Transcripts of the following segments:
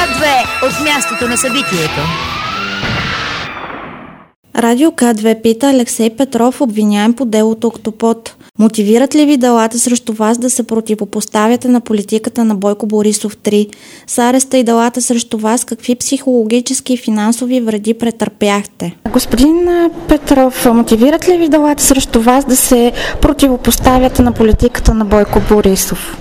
К2 от мястото на събитието. Радио К2 пита Алексей Петров, обвиняем по делото Октопод. Мотивират ли ви делата срещу вас да се противопоставяте на политиката на Бойко Борисов 3? С ареста и делата срещу вас, какви психологически и финансови вреди претърпяхте? Господин Петров, мотивират ли ви делата срещу вас да се противопоставяте на политиката на Бойко Борисов?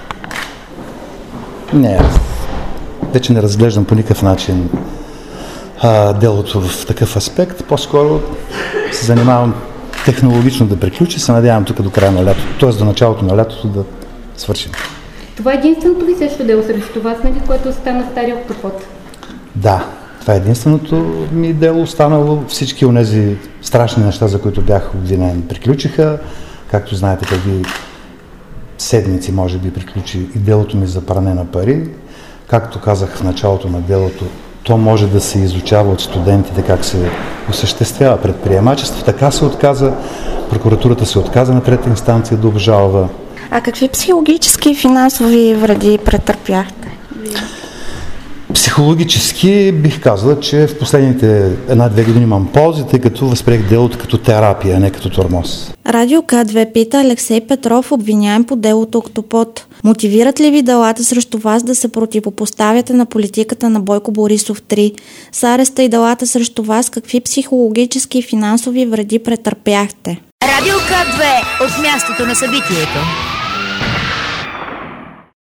Не, вече не разглеждам по никакъв начин делото в такъв аспект. По-скоро се занимавам технологично да приключи. Се надявам тук до края на лятото, т.е. до началото на лятото да свършим. Това е единственото ви също дело срещу вас, нали, което стана стария Октопод? Да, това е единственото ми дело. Останало всички онези страшни неща, за които бях обвинен, приключиха. Както знаете, преди седмици може би приключи и делото ми за пране на пари. Както казах в началото на делото, то може да се изучава от студентите как се осъществява предприемачество. Така се отказа, прокуратурата се отказа на трета инстанция да обжалва. А какви психологически и финансови вреди претърпяхте? Психологически бих казала, че в последните 1-2 години имам ползи, тъй като възприех делото като терапия, а не като тормоз. Радио К2 пита Алексей Петров, обвиняем по делото Октопод. Мотивират ли ви делата срещу вас да се противопоставяте на политиката на Бойко Борисов 3? С ареста и делата срещу вас, какви психологически и финансови вреди претърпяхте? Радио К2 от мястото на събитието.